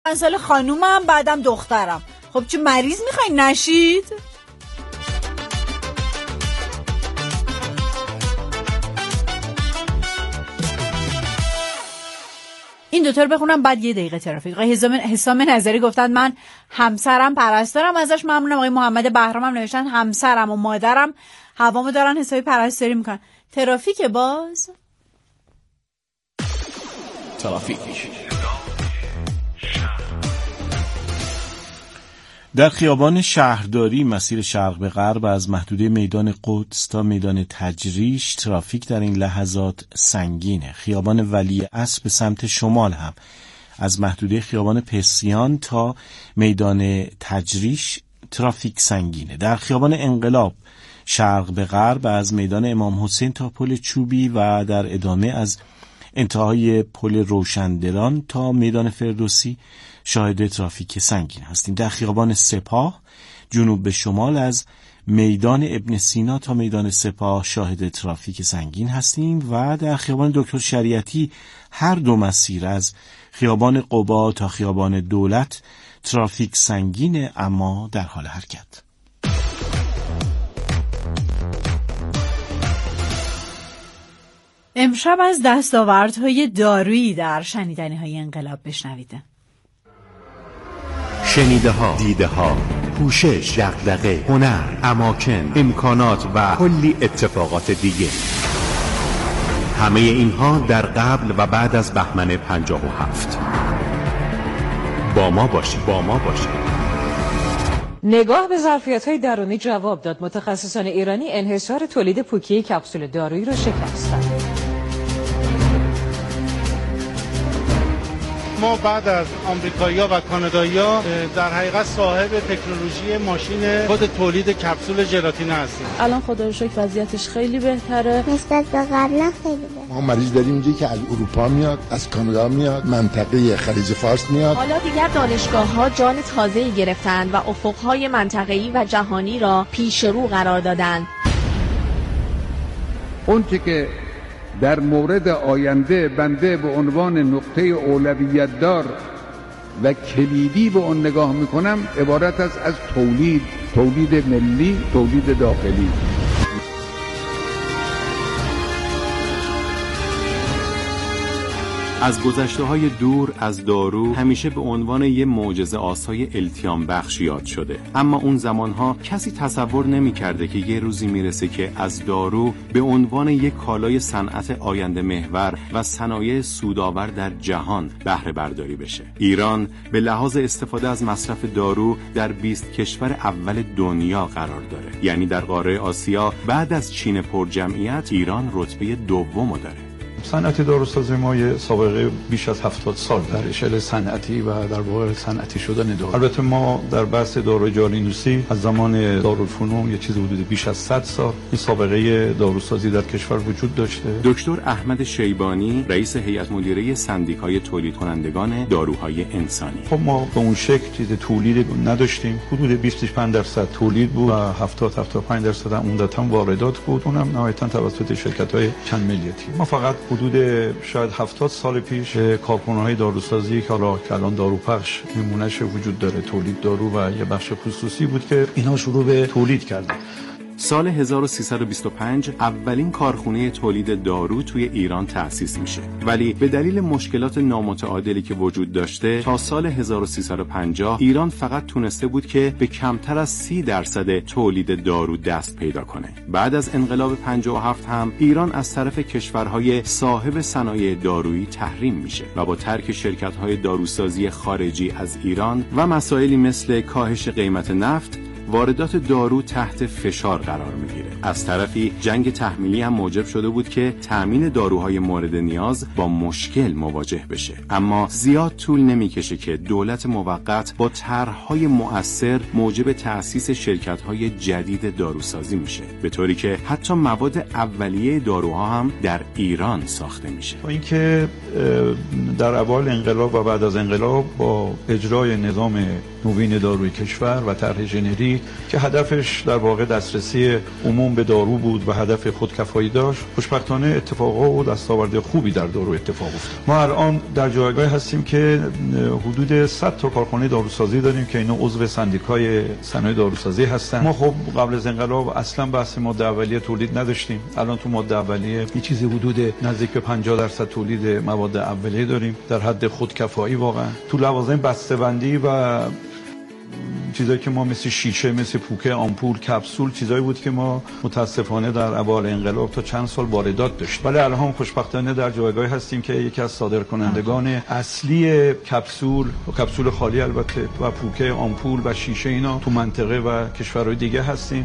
من سال خانومم، بعدم دخترم. خب چه مریض میخواین نشید؟ این دوتا رو بخونم بعد 1 دقیقه ترافیک. آقای حسام نظری گفتن من همسرم پرستارم، ازش ممنونم. آقای محمد بهرام هم نوشتن همسرم و مادرم هوامو دارن حسابی پرستاری میکنن. ترافیک باز ترافیک در خیابان شهرداری مسیر شرق به غرب از محدوده میدان قدس تا میدان تجریش ترافیک در این لحظات سنگینه. خیابان ولیعصر به سمت شمال هم از محدوده خیابان پسیان تا میدان تجریش ترافیک سنگینه. در خیابان انقلاب شرق به غرب از میدان امام حسین تا پل چوبی و در ادامه از انتهای پل روشندران تا میدان فردوسی شاهد ترافیک سنگین هستیم. در خیابان سپاه جنوب به شمال از میدان ابن سینا تا میدان سپاه شاهد ترافیک سنگین هستیم و در خیابان دکتر شریعتی هر دو مسیر از خیابان قبا تا خیابان دولت ترافیک سنگینه اما در حال حرکت. امشب از دستاوردهای دارویی در شنیدنی‌های انقلاب بشنوید. شنیده ها، دیده ها، پوشش، دغدغه، هنر، اماکن، امکانات و کلی اتفاقات دیگه. همه اینها در قبل و بعد از بهمن 57. با ما باشید. نگاه به ظرفیت‌های درونی جواب داد. متخصصان ایرانی انحصار تولید پوکی کپسول دارویی را شکستند. ما بعد از آمریکایی‌ها و کانادایی‌ها در حقیقت صاحب تکنولوژی ماشین خود تولید کپسول ژلاتین هستیم. الان خدا رو شکر وضعیتش خیلی بهتره نسبت به قبلا خیلی بهتره. ما مریض داریم اینجا که از اروپا میاد، از کانادا میاد، منطقه خلیج فارس میاد. حالا دیگر دانشگاه‌ها جان تازه‌ای گرفتند و افق‌های منطقه‌ای و جهانی را پیش رو قرار دادند. اون که در مورد آینده بنده به عنوان نقطه اولویت دار و کلیدی به اون نگاه میکنم عبارت است از تولید ملی، تولید داخلی. از گذشته‌های دور از دارو همیشه به عنوان یه معجزه آسای التیام بخش یاد شده، اما اون زمانها کسی تصور نمی‌کرده که یه روزی میرسه که از دارو به عنوان یک کالای صنعت آینده محور و صنایع سودآور در جهان بهره برداری بشه. ایران به لحاظ استفاده از مصرف دارو در 20 کشور اول دنیا قرار داره، یعنی در قاره آسیا بعد از چین پرجمعیت ایران رتبه دوم داره. صنعت داروسازی ما یه سابقه بیش از 70 سال در اشل صنعتی و در واقع صنعتی شدن دارو. البته ما در بحث داروی جالینوسی از زمان دارالفنون یه چیز حدود بیش از 100 سال این سابقه داروسازی در کشور وجود داشته. دکتر احمد شیبانی رئیس هیئت مدیره سندیکای تولید کنندگان داروهای انسانی. خب ما به اون شکل چیز تولید نداشتیم. حدود 25% تولید بود و 70-75% عمدتاً واردات بود. اونم نهایتاً توسط شرکت‌های چند ملیتی. ما فقط حدود شاید 70 سال پیش کارخانه‌های داروسازی که حالا الان داروپخش نمونهش وجود داره، تولید دارو و یه بخش خصوصی بود که اینا شروع به تولید کردن. سال 1325 اولین کارخونه تولید دارو توی ایران تأسیس میشه، ولی به دلیل مشکلات نامتعادلی که وجود داشته تا سال 1350 ایران فقط تونسته بود که به کمتر از 30% تولید دارو دست پیدا کنه. بعد از انقلاب 57 هم ایران از طرف کشورهای صاحب صنایع دارویی تحریم میشه و با ترک شرکت‌های داروسازی خارجی از ایران و مسائلی مثل کاهش قیمت نفت واردات دارو تحت فشار قرار میگیره. از طرفی جنگ تحمیلی هم موجب شده بود که تامین داروهای مورد نیاز با مشکل مواجه بشه، اما زیاد طول نمیکشه که دولت موقت با طرح‌های مؤثر موجب تأسیس شرکت‌های جدید داروسازی میشه، به طوری که حتی مواد اولیه داروها هم در ایران ساخته میشه. با اینکه در اوایل انقلاب و بعد از انقلاب با اجرای نظام نوین داروی کشور و طرح ژنریک دارویی که هدفش در واقع دسترسی عموم به دارو بود و هدف خودکفایی داشت. خوشبختانه اتفاقا و دستاورد خوبی در دارو اتفاق افتاد. ما الان در جایگاهی هستیم که حدود 100 تا کارخانه داروسازی داریم که اینا عضو سندیکای صنایع داروسازی هستن. ما خب قبل از انقلاب اصلا بحث ماده اولیه تولید نداشتیم. الان تو ماده اولیه یه چیزی حدود نزدیک به 50% تولید مواد اولیه داریم در حد خودکفایی. واقعا تو لوازم بسته‌بندی و چیزایی که ما مثل شیشه، مثل پوکه، آمپول، کپسول، چیزایی بود که ما متاسفانه در اوایل انقلاب تا چند سال واردات داشتیم. ولی الان خوشبختانه در جایگاهی هستیم که یکی از صادرکنندگان اصلی کپسول خالی البته و پوکه، آمپول و شیشه اینا تو منطقه و کشورهای دیگه هستیم.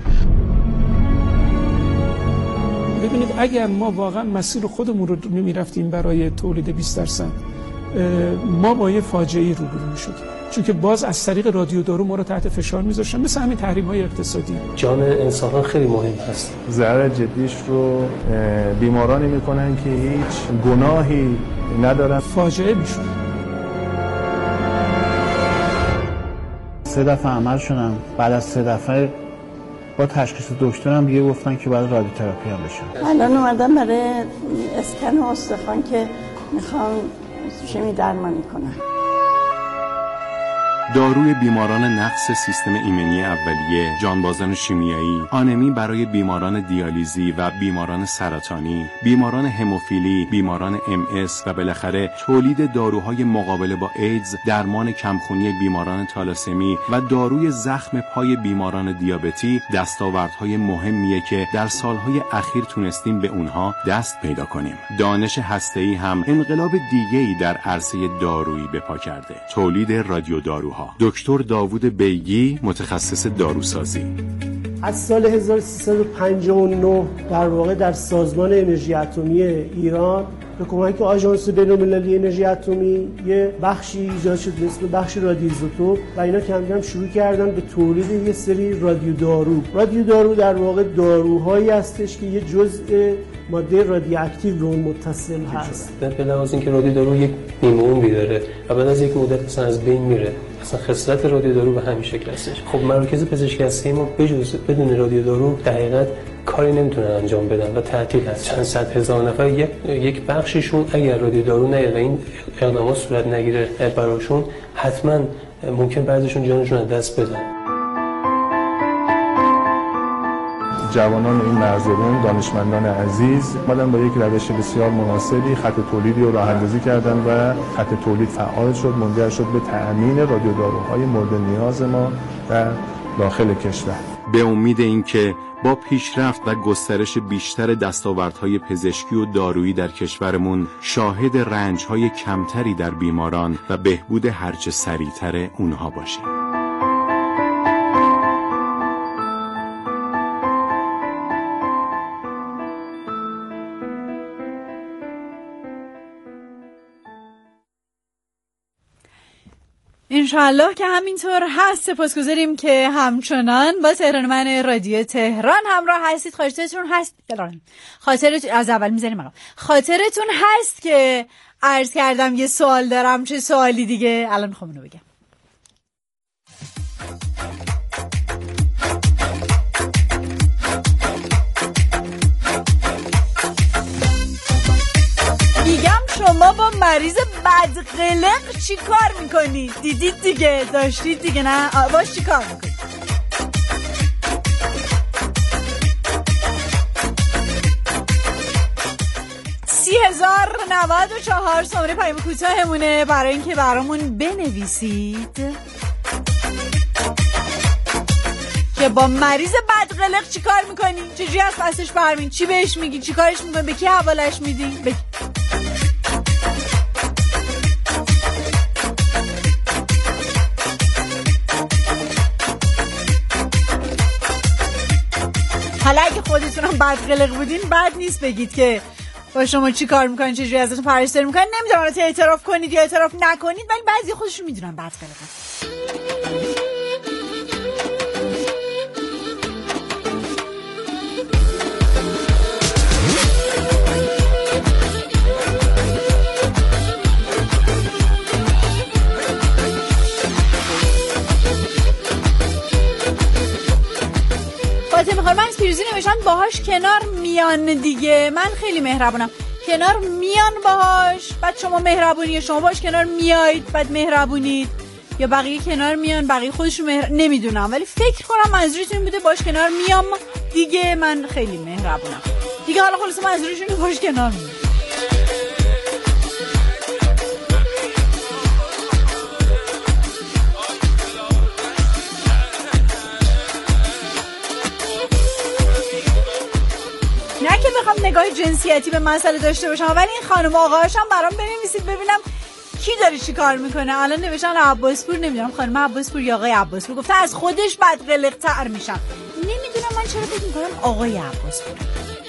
ببینید اگر ما واقعا مسیر خودمون رو نمی‌رفتیم برای تولید 20%، ما با یه فاجعه‌ای روبرو می‌شدیم، چون که باز از طریق رادیو دارو ما رو تحت فشار می‌ذاشتن، مثل همین تحریم‌های اقتصادی. جان انسان‌ها خیلی مهم هست. ضرر جدیش رو بیمارانی می‌کنن که هیچ گناهی ندارن. فاجعه می‌شد. 3 دفعه عمل شدم، بعد از 3 دفعه با تشخیص دکترم دیگه گفتن که باید رادیوتراپی هم بشم. الان اومدم برای اسکن استخوان که میخوام شیمی درمانی کنم. داروی بیماران نقص سیستم ایمنی اولیه، جانبازان شیمیایی، آنمی برای بیماران دیالیزی و بیماران سرطانی، بیماران هموفیلی، بیماران MS و بالاخره تولید داروهای مقابله با ایدز، درمان کمخونی بیماران تالاسمی و داروی زخم پای بیماران دیابتی دستاوردهای مهمیه که در سالهای اخیر تونستیم به اونها دست پیدا کنیم. دانش هسته‌ای هم انقلاب دیگه‌ای در عرصه دارویی به پا کرده. تولید رادیوداروها. دکتر داوود بیگی، متخصص داروسازی. از سال 1359 در واقع در سازمان انرژی اتمی ایران به کمک آژانس بین‌المللی انرژی اتمی یه بخشی ایجاد شد به اسم بخش رادیوایزوتوپ و اینا کم کم شروع کردن به تولید یه سری رادیودارو در واقع داروهایی هستش که یه جزء ماده رادیواکتیو به اون متصل هست. به لحاظ اینکه رادیودارو یک نیمه عمری داره و بعد از یک مدت اصلا از بین میره. اصلا خصلت رادیودارو به همین شکل هستش. خب مراکز پزشکی هستی ما بجز بدون رادیودارو در حقیقت کاری نمیتونن انجام بدن و تعطیل هست. چند صد هزار نفر یک بخششون اگر رادیودارو نیاد و این اقدامات صورت نگیره براشون، حتما ممکن بعضیشون جانشون از دست بدن. جوانان این مرزبون، دانشمندان عزیز اومدن با یک روش بسیار مناسبی خط تولیدی رو راه‌اندازی کردن و خط تولید فعال شد، منجر شد به تأمین رادیوداروهای مورد نیاز ما در داخل کشور. به امید اینکه با پیشرفت و گسترش بیشتر دستاوردهای پزشکی و دارویی در کشورمون شاهد رنج‌های کمتری در بیماران و بهبود هرچه سریعتر اونها باشیم. انشالله که همینطور هست. سپاسگزاریم که همچنان با تهران من رادیو تهران همراه هستید. خاطرتون هست که عرض کردم یه سوال دارم. چه سوالی دیگه؟ الان میخوام اینو بگم. شما با مریض بدقلق چی کار میکنید؟ دیدید دیگه، داشتید دیگه، نه؟ باش چی کار میکنید؟ $30,094 شماره پیام کوتاهمونه برای اینکه برامون بنویسید که با مریض بدقلق چی کار میکنی؟ چجوری از پسش برمین؟ چی بهش میگی؟ چی کارش میکنی؟ به کی حوالش میدی؟ حالا اگه خودتونم بدقلق بودین بد نیست بگید که با شما چی کار میکنین، چجوری ازتون پرستاری میکنین. نمیدونم البته اعتراف کنید یا اعتراف نکنید، ولی بعضی خودشون میدونن بدقلقن. خانم از پیروزی نوشتن باهاش کنار میان دیگه. من خیلی مهربونم، کنار میان باهاش، بعد شما مهربونی، شما باهاش کنار میایید بعد مهربونید، یا بقیه کنار میان بقیه خودشون نمیدونم، ولی فکر کنم منظورتون بوده باهاش کنار میام دیگه. من خیلی مهربونم دیگه. حالا خلاص منظورشون باهاش کنار میام. نه که بخوام نگاه جنسیتی به مسئله داشته باشم، ولی این خانم و آقاهاش هم برام بنویسید ببینم کی داره چی کار میکنه. الان نوشتن عباسپور، نمیدونم خانم عباسپور یا آقای عباسپور، گفته از خودش بعد قلق‌تر میشم. نمیدونم من چرا فکر میکنم آقای عباسپور.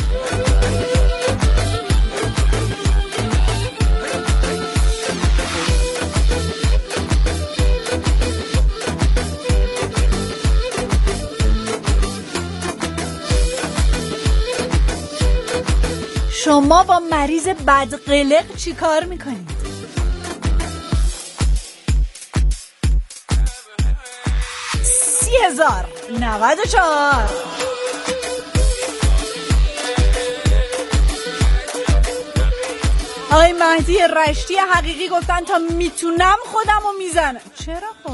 شما با مریض بدقلق چی کار میکنید؟ $30,094. آقای مهدی رشتی حقیقی گفتن تا میتونم خودمو میزنم. چرا خب؟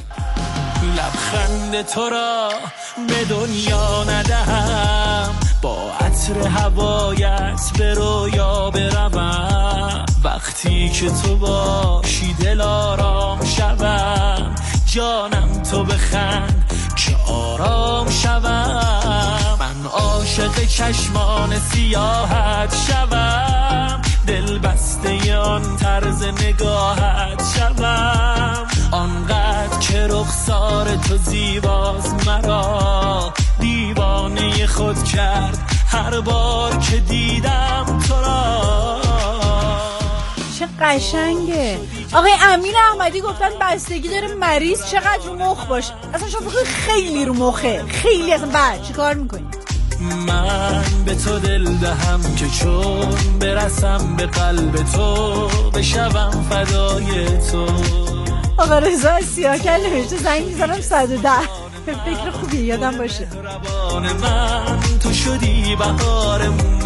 لبخند تو را به دنیا ندهم، با عطر هوایت به رویا بروم، وقتی که تو باشی دل آرام شوم، جانم تو بخند که آرام شوم، من عاشق چشمان سیاحت شوم، دل بسته آن طرز نگاهت شوم، آنقدر که رخسار تو زیباست مرا دیوانه خود کرد هر بار که دیدم تو را. چه قشنگه. آقای امین احمدی گفتن بستگی داره مریض چقدر رو مخ باشه. اصلا شما فکر خیلی رو مخه، خیلی. اصلا بعد چی کار میکنی؟ من به تو دل دهم که چون برسم به قلب تو بشوم فدای تو. آقا رضا سیاکل نوشته زنگ میزنم 110. فکر خوبی یادم باشه. من تو شدی بهار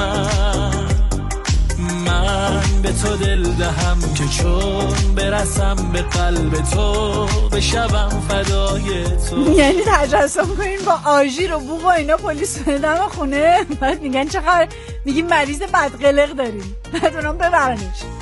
من به تو دل دهم که چون برسم به قلب تو بشوم فدای تو. یعنی تجسم کنین با آژیر و بوق و اینا پلیس دم خونه، بعد میگن چقدر، میگیم مریض بدقلق داریم، بعد اونم ببرنش.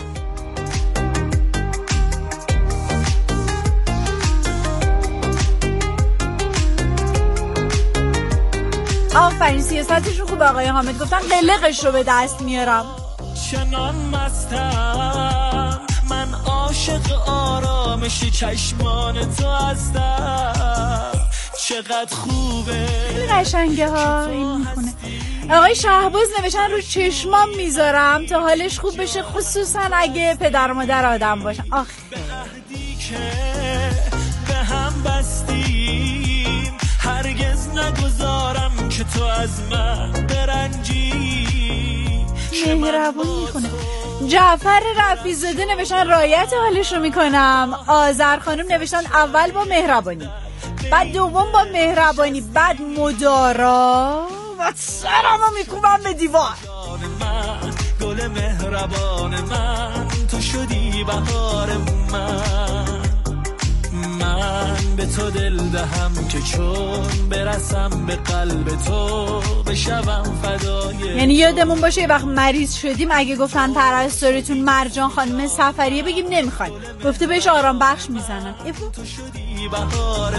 آفرین سیاستشون خوب. آقای حامد گفتن قلقش رو به دست میارم. چنان مستم من عاشق آرامش چشمان تو هستم، چقدر خوبه. خیلی قشنگه ها این میخونه. آقای شهباز نوشتن رو چشمام میذارم تا حالش خوب بشه، خصوصا اگه پدر و مادر آدم باشن. آخه به هم بستیم هرگز نگذارم که تو از من برنجی. مهربون میکنه. جعفر رفیزاده نوشتن رعایت حالش رو میکنم. آذر خانم نوشتن اول با مهربانی، بعد دوم با مهربانی، بعد مدارا و سرمو میکوبم به دیوار. من گل مهربان من تو شدی بهار من به تو دل دهم که چون برسم به قلب تو بشوم فدای. یعنی یادمون باشه یه وقت مریض شدیم اگه گفتن پرستارتون مرجان خانم سفریه بگیم نمیخوایم، گفته بهش آرام بخش میزنن. تو شدی بهار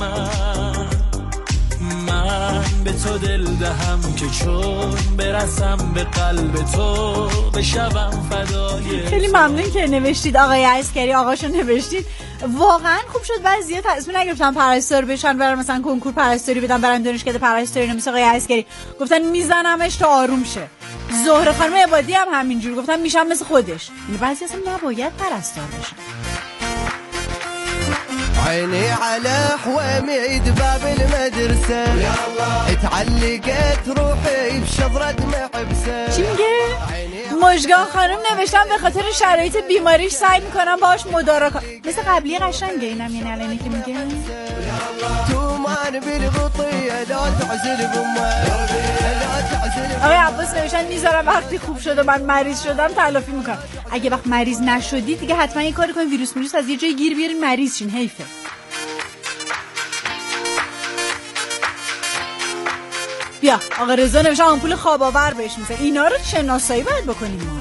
من به تو دل دهم که چون برسم به قلب تو بشوم فدای. خیلی ممنون که نوشتید آقای عسکری، آقاشون نوشتید. واقعا خوب شد بعضیا تصمیم نگرفتن پرستار بشن، برن مثلا کنکور پرستاری بدن، برن دانشکده پرستاری، مثل آقای عسکری گفتن میزنمش تا آروم شه. زهره خانم عبادی هم همینجور گفتن میشم مثل خودش. یعنی بعضی اصلا نباید پرستار بشن. عيني على حواميد باب المدرسة اتعلقت روحي بشذرة محبسة. چی میگه؟ مژگان خانم نوشتم به خاطر شرایط بیماریش سعی میکنم باهاش مدارا کنم. مثل قبلی قشنگه اینم، یعنی الانی که میگه آقای عباس نوشتن میذارم وقتی خوب شد و من مریض شدم تلافی میکنم. اگه وقت مریض نشدی دیگه حتما یه کاری کنین ویروس از یه جای گیر بیارین مریض شین، حیفه. بیا آقا رضا نوشتن آمپول خواب آور بهش میزنه. اینا رو شناسایی باید بکنیم ما.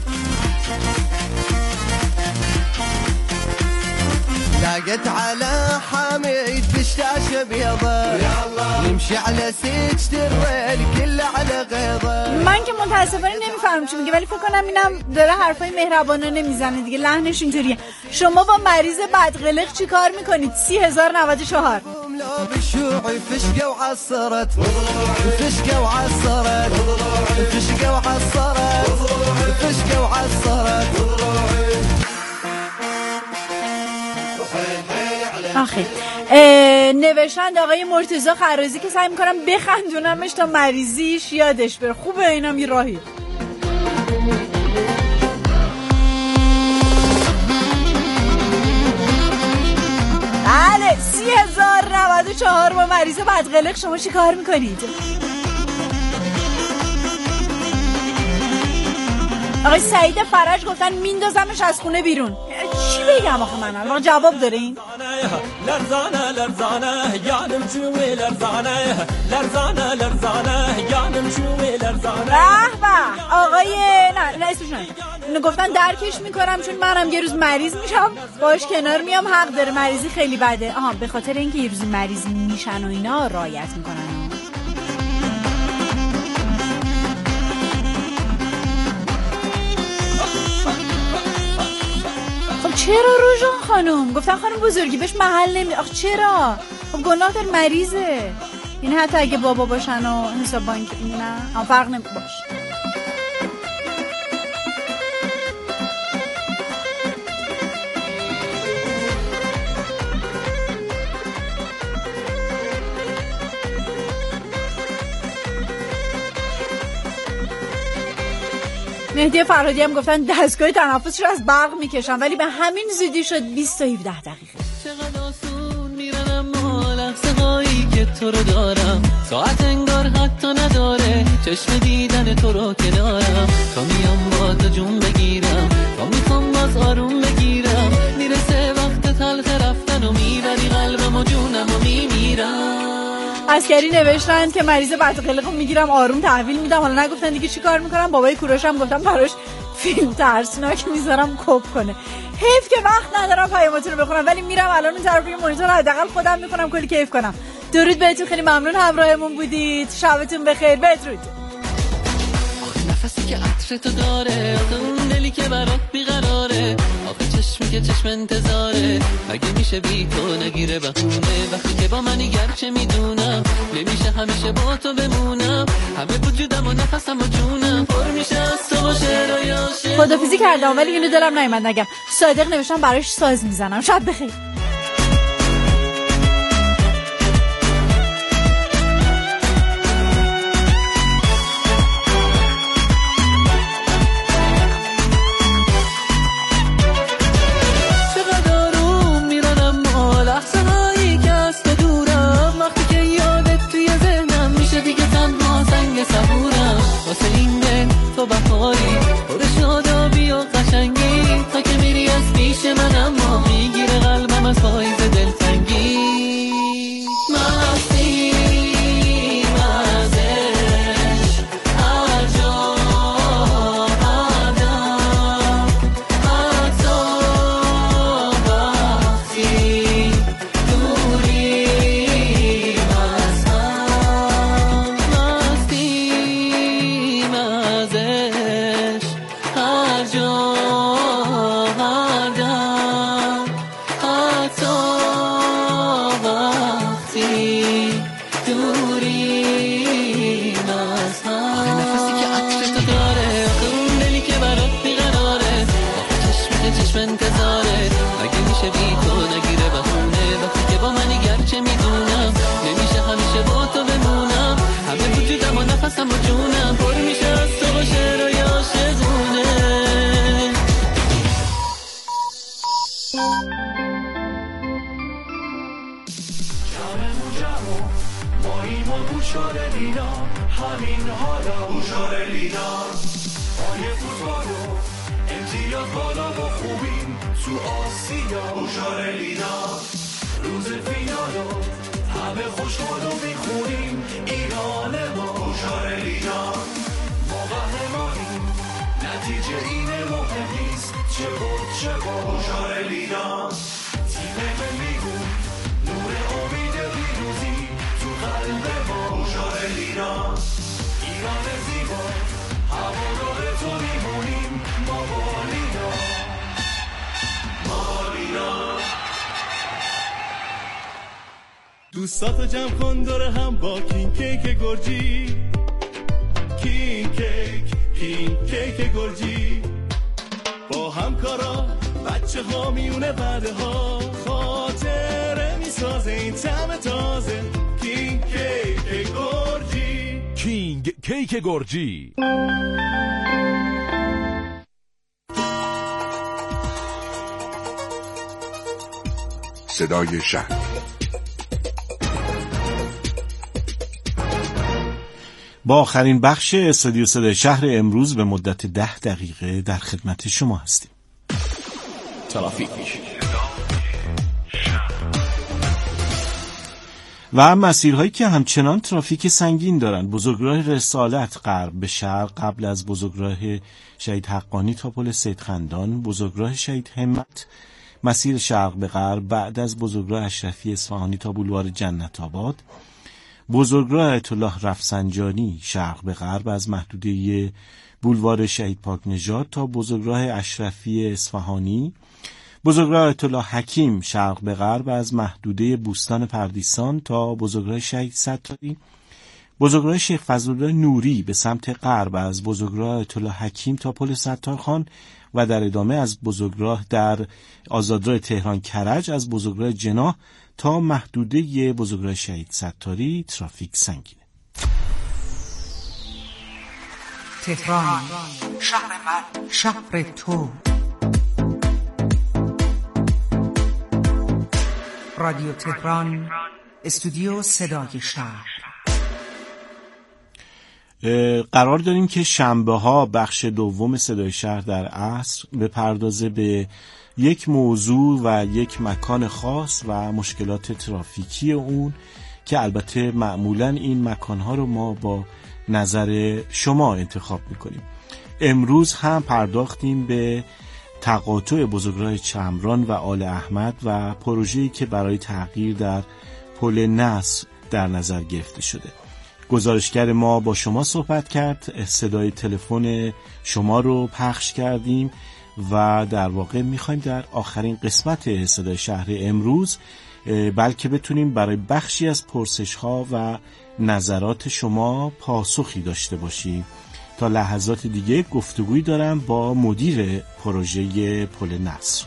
لاقت على حميد بشاشة بيضة نمشي على سجد الريل كله على غيضة. من که متاسفانه نمیفهمم چی میگه، ولی فکر کنم اینم داره حرفای مهربانانه میزنه دیگه، لحنش اینطوریه. شما با مریض بدقلق چی کار میکنید؟ 30,094 بالشوعي فشقة وعصرت فشقة وعصرت فشقة وعصرت فشقة وعصرت. آخه نوشتند آقای مرتضی خرازی که سعی میکنم بخندونمش تا مریضیش یادش بره. خوبه اینم یه راهی. بله 30,094 با مریض بدقلق شما چی کار میکنید؟ آقای سعید فرج گفتن میندازمش از خونه بیرون. چی بگم آخه من الان جواب دارین؟ لرزانه لرزانه یانم جوی لرزانه لرزانه لرزانه یانم جوی لرزانه. به آقای نه اسمش نه گفتن درکش میکنم چون منم یه روز مریض میشم باش کنار میام، حق داره، مریضی خیلی بده. آها به خاطر اینکه یه روز مریض میشن و اینا رعایت میکنن. چرا روژان خانم؟ گفتن خانم بزرگی بهش محل نمیده. آخ چرا؟ خب گناه در مریضه. این حتی اگه بابا باشن و حساب بانک نه فرق نمی باش. مهدی فرهادی هم گفتن دستگاه تنفسش رو از برق میکشن ولی به همین زودی شد 20 تا 17 دقیقه. چقدر آسون میرن اما لحظه هایی که تو رو دارم ساعت انگار حتی نداره چشم دیدن تو رو کنارم تا میام با تو جون بگیرم تا میخوام باز آروم بگیرم میرسه وقت تلخ رفتن و میبری قلبم و جونم و میمیرم. عسکری نوشتن که مریض بدقلق رو میگیرم آروم تحویل میدم. حالا نگفتن دیگه چی کار میکنم. بابای کوروشم گفتم براش فیلم ترسناک میذارم کپ کنه. حیف که وقت ندارم پیاماتون رو بخونم ولی میرم الان اون طرف مانیتور رو حداقل خودم میکنم کلی کیف کنم. درود بهتون، خیلی ممنون همراهمون بودید. شبتون بخیر. بدرود. نفسی که عطر تو داره اون دلی که برات بیقراره آخه چشمی که چشم انتظاره مگه میشه بی تو نگیره بهونه وقتی که با منی گرچه میدونم نمیشه همیشه با تو بمونم همه وجودم و نفسم و جونم پر میشه از تو و شعر و یاشه. خدافیزی کردم ولی اینو دلم نیومد نگم. صادق نوشتم براش ساز میزنم. شب بخیر. واسه این دل تو بهاری پر شادابی و قشنگی تا که میری از پیش من اما میگیره قلبم جمعمون جمع ماییم و بوشار لینا همین حالا بوشار لینا پای فوتبالو امتیاز بالا و خوبیم تو آسیا بوشار لینا روز فینالو همه خوشحال و میخونیم ایران ما بوشار لینا ما قهرمانیم نتیجه اینه مهم نیست چه بود چه بود بوشار لینا تیم ملیمون نور امید پیروزی تو قلب ما بوشار لینا ایران زیبا هوادار تو میمونیم ما با لینا ما لینا دوستاتو جمع کن دور هم با کینگ کیک گرجی کینگ کیک گرجی با همکارا بچه ها میونه بعده ها خاطره میسازه این طعم تازه کینگ کیک گرجی کینگ کیک گرجی. صدای شهر با آخرین بخش استودیو صدای شهر امروز به مدت 10 دقیقه در خدمت شما هستیم. ترافیک و مسیرهایی که همچنان ترافیک سنگین دارند: بزرگراه رسالت غرب به شرق قبل از بزرگراه شهید حقانی تا پل سیدخندان، بزرگراه شهید همت مسیر شرق به غرب بعد از بزرگراه اشرفی اصفهانی تا بولوار جنت آباد، بزرگراه آیت الله رفسنجانی شرق به غرب از محدوده بولوار شهید پاکنژاد تا بزرگراه اشرفی اصفهانی، بزرگراه آیت الله حکیم شرق به غرب از محدوده بوستان پردیسان تا بزرگراه شهید ستاری، بزرگراه شیخ فضلالله نوری به سمت غرب از بزرگراه آیت الله حکیم تا پل ستارخان و در ادامه از بزرگراه در آزادراه تهران کرج از بزرگراه جناح تا محدوده بزرگراه شهید ستاری ترافیک سنگینه. تهران شهر من، شهر تو. رادیو تهران، استودیو صدای شهر. قرار داریم که شنبه ها بخش دوم صدای شهر در عصر بپردازه به یک موضوع و یک مکان خاص و مشکلات ترافیکی اون که البته معمولاً این مکانها رو ما با نظر شما انتخاب میکنیم. امروز هم پرداختیم به تقاطع بزرگراه چمران و آل احمد و پروژه‌ای که برای تغییر در پل نصر در نظر گرفته شده. گزارشگر ما با شما صحبت کرد، صدای تلفن شما رو پخش کردیم و در واقع میخوایم در آخرین قسمت صدای شهر امروز بلکه بتونیم برای بخشی از پرسش ها و نظرات شما پاسخی داشته باشیم. تا لحظات دیگه گفتگویی دارم با مدیر پروژه پل نصر.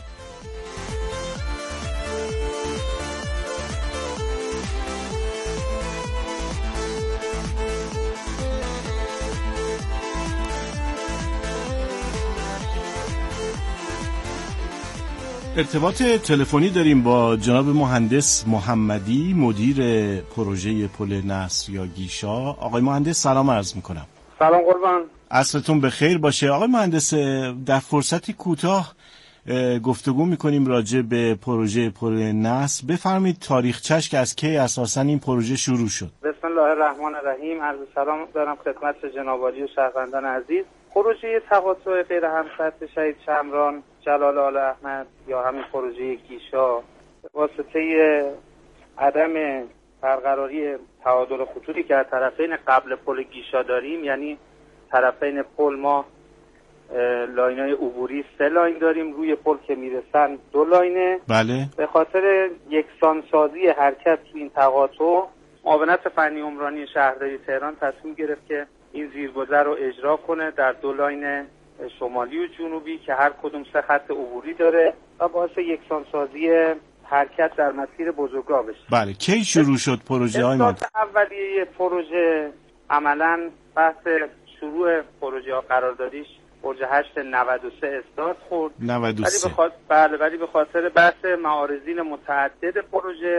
ارتباط تلفنی داریم با جناب مهندس محمدی، مدیر پروژه پل نصر یا گیشا. آقای مهندس سلام عرض میکنم. سلام قربان. عصرتون بخیر باشه. آقای مهندس، در فرصتی کوتاه گفتگو میکنیم راجع به پروژه پل نصر. بفرمایید تاریخچه‌اش که از کی اساساً این پروژه شروع شد؟ بسم الله الرحمن الرحیم. عرض سلام دارم خدمت جناب عالی و شهروندان عزیز. پروژه تقاطع غیر همسطح شهید چمران جلال آل احمد یا همین پروژه گیشا واسطه عدم برقراری تعادل خطوطی که از طرفین قبل پل گیشا داریم، یعنی طرفین پل ما لاینای عبوری 3 لاین داریم، روی پل که میرسن 2 لاینه. بله. به خاطر یکسانسازی حرکت تو این تقاطع معاونت فنی عمرانی شهرداری تهران تصمیم گرفت که این زیرگذر رو اجرا کنه در 2 لاین شمالی و جنوبی که هر کدوم 3 خط عبوری داره و باعث یکسانسازی حرکت در مسیر بزرگراه بشه. بله. کی شروع شد پروژه های ما؟ اولیه پروژه عملاً بحث شروع پروژه ها قراردادیش پروژه 893 استارت خورد. 93. ولی به خاطر بحث معارضین متعدد پروژه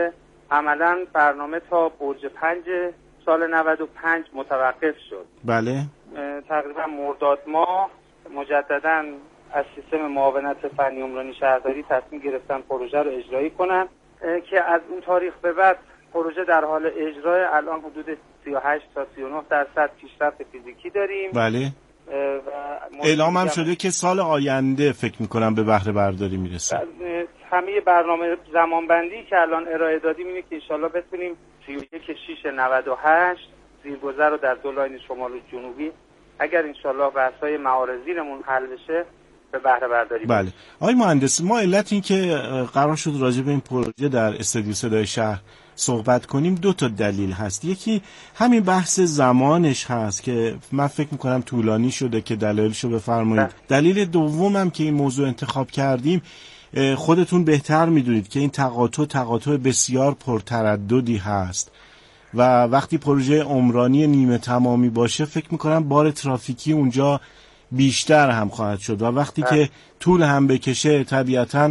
عملا برنامه تا برج 5 سال 95 متوقف شد. بله. تقریبا مرداد ماه مجددا از سیستم معاونت فنی عمرانی شهرداری تصمیم گرفتن پروژه رو اجرایی کنن که از اون تاریخ به بعد پروژه در حال اجرای. الان حدود 38 تا 39% پیشرفت فیزیکی داریم. بله. اعلام هم شده که سال آینده فکر میکنم به بهره برداری میرسه. همه برنامه زمانبندی که الان ارائه دادیم اینه که انشالله بتونیم 31/6/98 زیرگذر رو در دو لاین شمال و جنوبی اگر انشالله بحث‌های معارضینمون حل بشه به بهره برداری. بله. آقای مهندس، ما علت این که قرار شد راجع به این پروژه در استودیو صدای شهر صحبت کنیم 2 تا دلیل هست. یکی همین بحث زمانش هست که من فکر میکنم طولانی شده که دلایلشو بفرمایید. دلیل دومم که این موضوع انتخاب کردیم، خودتون بهتر میدونید که این تقاطع بسیار پرترددی هست و وقتی پروژه عمرانی نیمه تمامی باشه فکر میکنم بار ترافیکی اونجا بیشتر هم خواهد شد و وقتی که طول هم بکشه طبیعتاً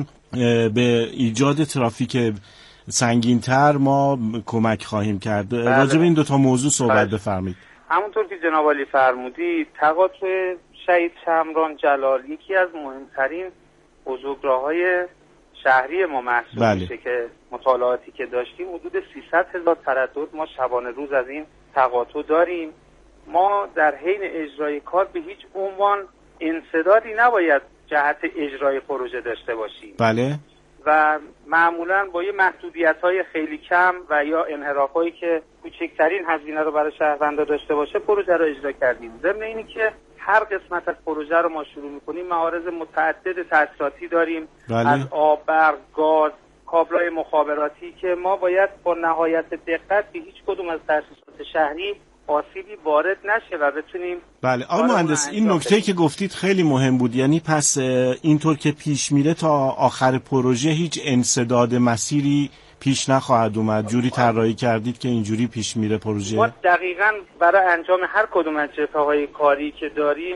به ایجاد ترافیک سنگین‌تر ما کمک خواهیم کرد. راجع به این 2 تا موضوع صحبت بفرمایید. همونطور که جناب عالی فرمودید، تقاطع شهید شمران جلال یکی از مهمترین بزرگراه‌های شهری ما محسوب میشه که مطالعاتی که داشتیم حدود 300,000 تردد ما شبانه روز از این تقاطع داریم. ما در حین اجرای کار به هیچ عنوان انسدادی نباید جهت اجرای پروژه داشته باشیم. بله. و معمولاً با یه محدودیت‌های خیلی کم و یا انحرافایی که کوچکترین هزینه رو برای شهروندا داشته باشه پروژه رو اجرا کردیم. ضمن اینی که هر قسمت از پروژه رو ما شروع می‌کنیم معارض متعدد تأثیراتی داریم. بله. از آب، برق، گاز، کابل‌های مخابراتی که ما باید با نهایت دقت به هیچ کدوم از تأسیسات شهری آسیبی وارد نشه و بتونیم. بله. آقای مهندس، این نکته‌ای که گفتید خیلی مهم بود. یعنی پس اینطور که پیش میره تا آخر پروژه هیچ انسداد مسیری پیش نخواهد اومد. جوری طراحی کردید که اینجوری پیش میره پروژه. ما دقیقاً برای انجام هر کدوم از جبهه‌های کاری که داریم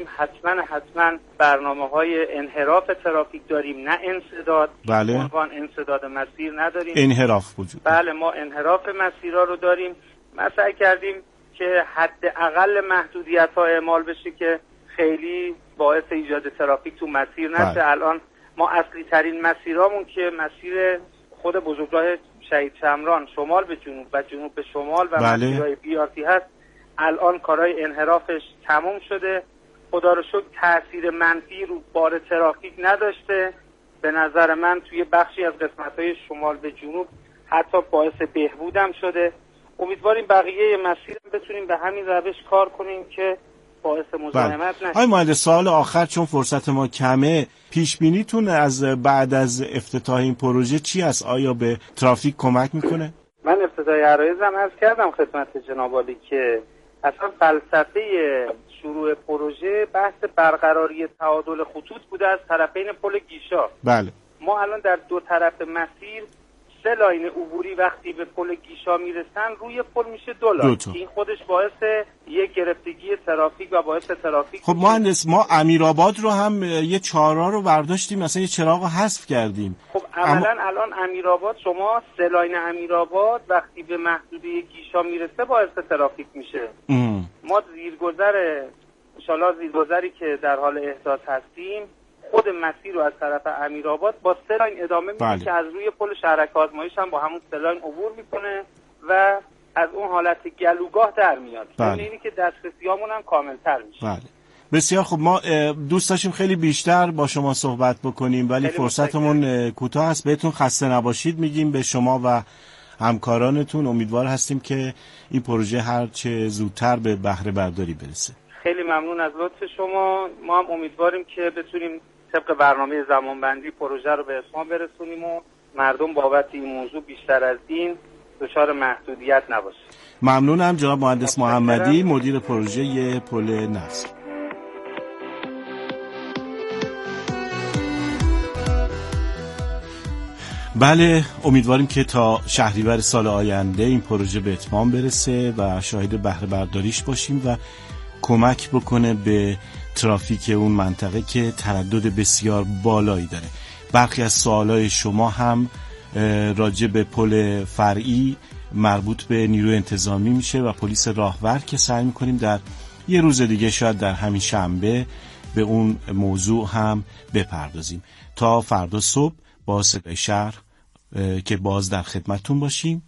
حتما برنامه‌های انحراف ترافیک داریم، نه انسداد. بله. عنوان انسداد مسیر نداریم. انحراف وجود. بله، ما انحراف مسیرها رو داریم. ما سعی کردیم که حداقل محدودیت‌ها اعمال بشه که خیلی باعث ایجاد ترافیک تو مسیر نشه. بله. الان ما اصلی ترین مسیرامون که مسیر خود بزرگراه شهید شمران شمال به جنوب و جنوب به شمال و بله. مسیرهای بیارتی هست، الان کارهای انحرافش تموم شده. خدا رو شکر تأثیر منفی رو بار ترافیک نداشته. به نظر من توی بخشی از قسمت‌های شمال به جنوب حتی باعث بهبودم شده. امیدواریم بقیه مسیر بتونیم به همین روش کار کنیم که باعث مزاحمت نشه. آقای مهندس، سوال آخر چون فرصت ما کمه، پیش بینیتون از بعد از افتتاح این پروژه چی است؟ آیا به ترافیک کمک میکنه؟ من افتتاحیه عرایضم عرض کردم خدمت جناب عالی که اصلا فلسفه شروع پروژه بحث برقراری تعادل خطوط بوده از طرفین پل گیشا. بله. ما الان در دو طرف مسیر 3 لاین عبوری وقتی به پل گیشا میرسن روی پل میشه 2 لاین. این خودش باعث یک گرفتگی ترافیک و باعث ترافیک. خب مهندس، ما امیرآباد رو هم یه چهارراه رو برداشتیم، مثلا یه چراغ رو حذف کردیم. خب عملا الان امیرآباد شما 3 لاین امیرآباد وقتی به محدوده گیشا میرسه باعث ترافیک میشه. ما زیرگذری که در حال احداث هستیم خود مسیر رو از طرف امیرآباد با 3 لاین ادامه میده که از روی پل شهرک آزمایش هم با همون 3 لاین عبور میکنه و از اون حالت گلوگاه در میاد. یعنی که دسترسیامون هم کاملتر میشه. بله. بسیار خوب. ما دوست داشتیم خیلی بیشتر با شما صحبت بکنیم ولی فرصتمون کوتاه است. بهتون خسته نباشید میگیم به شما و همکارانتون. امیدوار هستیم که این پروژه هر چه زودتر به بهره برداری برسه. خیلی ممنون از لطف شما. ما هم امیدواریم که بتونیم طبق برنامه زمانبندی پروژه رو به اتمام برسونیم و مردم بابت این موضوع بیشتر از این دچار محدودیت نباشه. ممنونم جناب مهندس محمدی، مدیر پروژه پل نصر. بله، امیدواریم که تا شهریور سال آینده این پروژه به اتمام برسه و شاهد بهره برداریش باشیم و کمک بکنه به ترافیک اون منطقه که تردد بسیار بالایی داره. برخی از سوالای شما هم راجع به پل فرعی مربوط به نیروی انتظامی میشه و پلیس راهور که سعی میکنیم در یه روز دیگه شاید در همین شنبه به اون موضوع هم بپردازیم. تا فردا صبح با صدای شهر که باز در خدمتتون باشیم.